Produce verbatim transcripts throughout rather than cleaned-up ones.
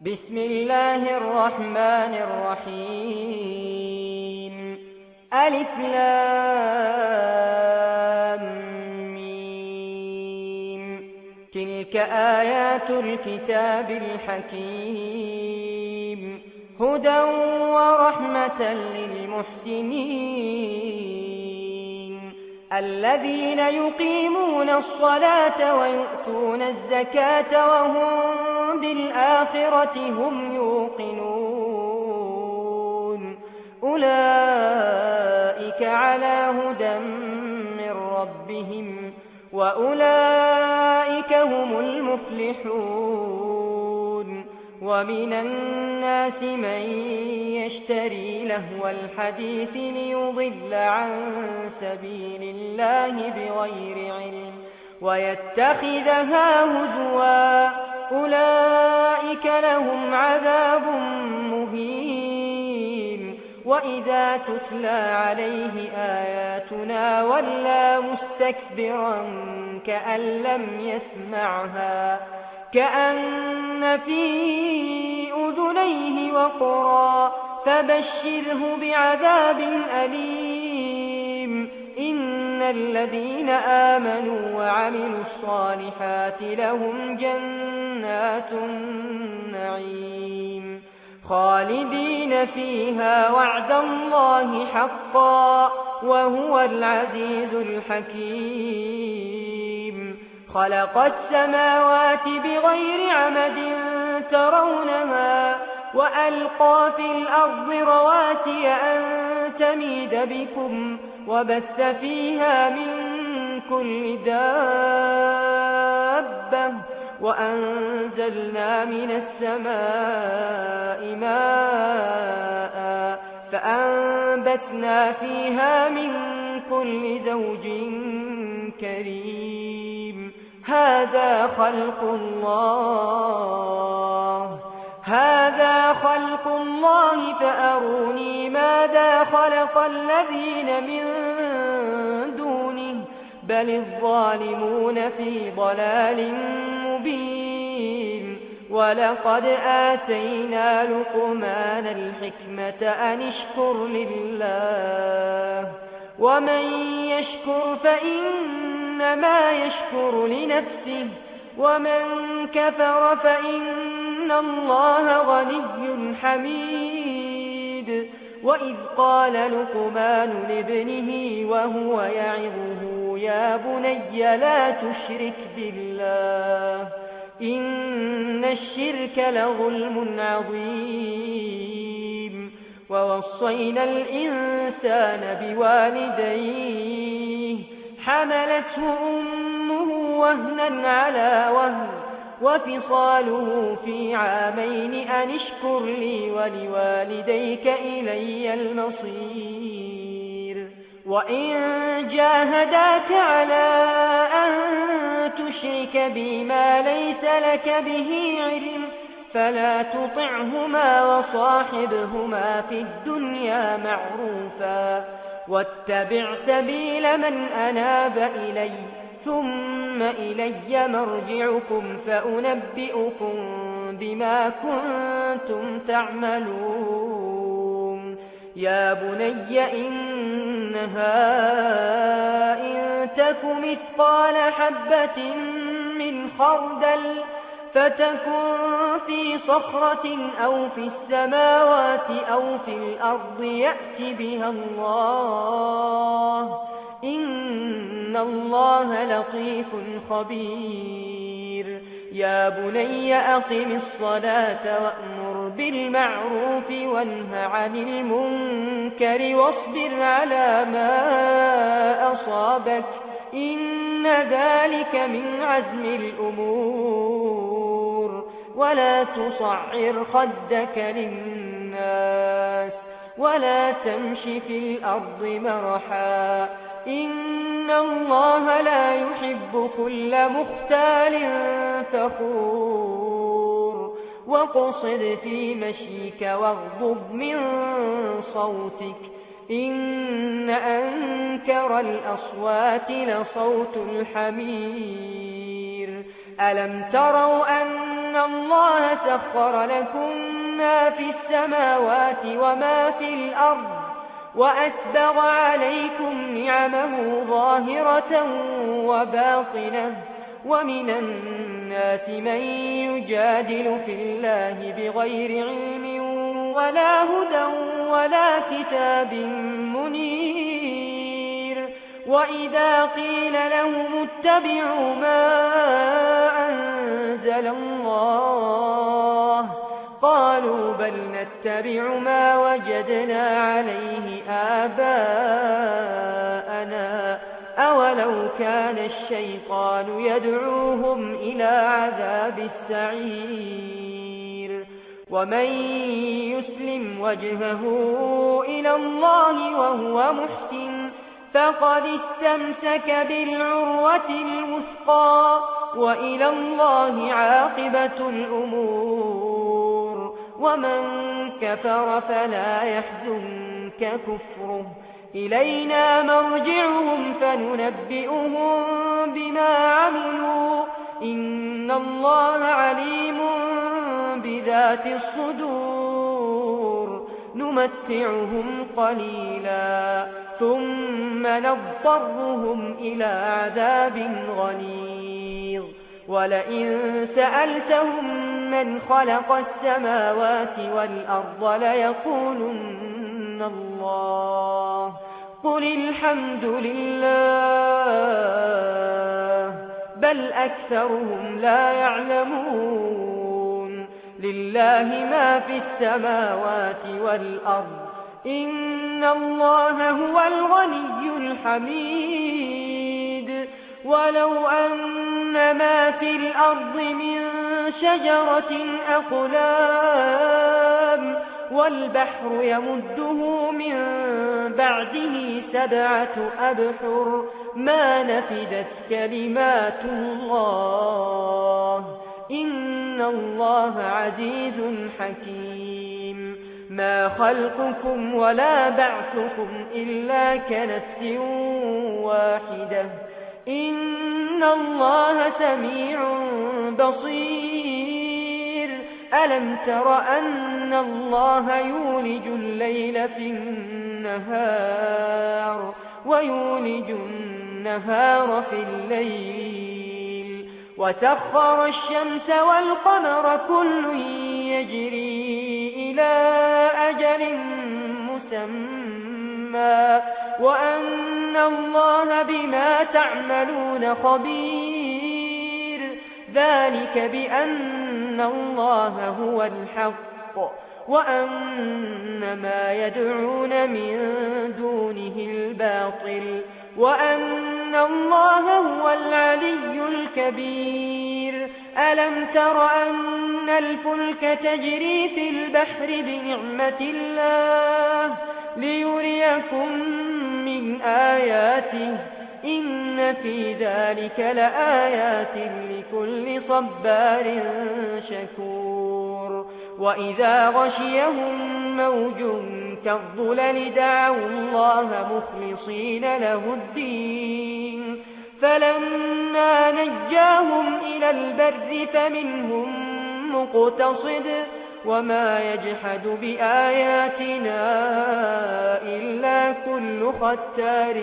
بسم الله الرحمن الرحيم ألف لام ميم تلك آيات الكتاب الحكيم هدى ورحمة للمحسنين الذين يقيمون الصلاة ويؤتون الزكاة وهم بالآخرة هم يوقنون أولئك على هدى من ربهم وأولئك هم المفلحون ومن الناس من يشتري لهو الحديث ليضل عن سبيل الله بغير علم ويتخذها هزوا أولئك لهم عذاب مهين وإذا تتلى عليه آياتنا ولى مستكبرا كأن لم يسمعها كأن في أذنيه وقرا فبشره بعذاب أليم إن الذين آمنوا وعملوا الصالحات لهم جنات النعيم خالدين فيها وعد الله حقا وهو العزيز الحكيم خلق السماوات بغير عمد ترونها وألقى في الأرض رواسي أن تميد بكم وبث فيها من كل دابة وأنزلنا من السماء ماء فأنبتنا فيها من كل زوج كريم هذا خلق الله هذا خلق الله فأروني ماذا خلق الذين من دونه بل الظالمون في ضلال مبين ولقد آتينا لقمان الحكمة أن اشكر لله ومن يشكر فإنما يشكر لنفسه ومن كفر فإن الله غني حميد وإذ قال لقمان لابنه وهو يعظه يا بني لا تشرك بالله إن الشرك لظلم عظيم ووصينا الإنسان بوالديه حملته أمه وهنا على وهن وفصاله في عامين أن اشكر لي ولوالديك إلي المصير وإن جاهداك على أن تشرك بي ما ليس لك به علم فلا تطعهما وصاحبهما في الدنيا معروفا واتبع سبيل من أناب إلي ثم إلي مرجعكم فأنبئكم بما كنتم تعملون يا بني إنها إن تك مثقال حبة من خردل فتكن في صخرة أو في السماوات أو في الأرض يأت بها الله إن الله لطيف خبير يا بني أقم الصلاة وأمر بالمعروف وانه عن المنكر واصبر على ما أصابك إن ذلك من عزم الأمور ولا تصعر خدك للناس ولا تمش في الأرض مرحا إن الله لا يحب كل مختال فخور وقصد في مشيك واغضب من صوتك إن أنكر الأصوات لصوت الحمير ألم تروا أن أن الله سخر لكم ما في السماوات وما في الأرض وأسبغ عليكم نعمه ظاهرة وباطنة ومن الناس من يجادل في الله بغير علم ولا هدى ولا كتاب منير وإذا قيل لهم اتبعوا ما أنزل الله قالوا بل نتبع ما وجدنا عليه آباءنا أولو كان الشيطان يدعوهم إلى عذاب السعير ومن يسلم وجهه إلى الله وهو محسن فقد استمسك بالعروة الوثقى وإلى الله عاقبة الأمور ومن كفر فلا يحزنك كفره إلينا مرجعهم فننبئهم بما عملوا إن الله عليم بذات الصدور نمتعهم قليلا ثم نضطرهم إلى عذاب غليظ ولئن سألتهم من خلق السماوات والأرض ليقولن الله قل الحمد لله بل أكثرهم لا يعلمون لله ما في السماوات والأرض إن الله هو الغني الحميد ولو أن ما في الأرض من شجرة أقلام والبحر يمده من بعده سبعة أبحر ما نفدت كلمات الله إن الله عزيز حكيم ما خلقكم ولا بعثكم إلا كنفس واحدة إن الله سميع بصير ألم تر أن الله يولج الليل في النهار ويولج النهار في الليل وسخر الشمس والقمر كل يجري إلى أجل مسمى وأن الله بما تعملون خبير ذلك بأن الله هو الحق وأن ما يدعون من دونه الباطل وأن الله هو العلي الكبير ألم تر أن الفلك تجري في البحر بنعمة الله ليريكم من آياته إن في ذلك لآيات لكل صبار شكور وإذا غشيهم موج كالظلل دعوا الله مخلصين له الدين فلما نجاهم إلى البر فمنهم مقتصد وما يجحد بآياتنا إلا كل ختار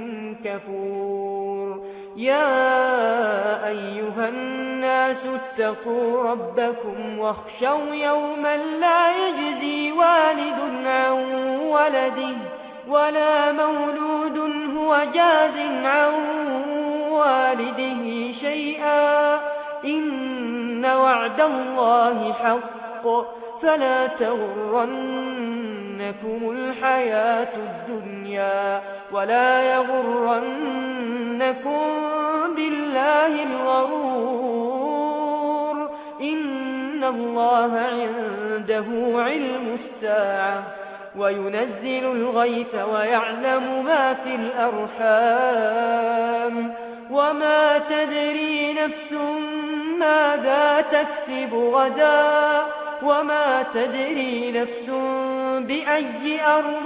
كفور يا أيها الناس اتقوا ربكم واخشوا يوما لا يجزي والد عن ولده ولا مولود هو جاز عن والده شيئا إن وعد الله حق فلا تغرنكم الحياة الدنيا ولا يغرنكم بالله الغرور إن الله عنده علم الساعة وينزل الغيث ويعلم ما في الأرحام وما تدري نفس ماذا تكسب غدا وما تدري نفس بأي أرض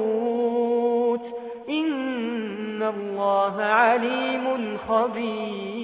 تموت إن الله عليم خبير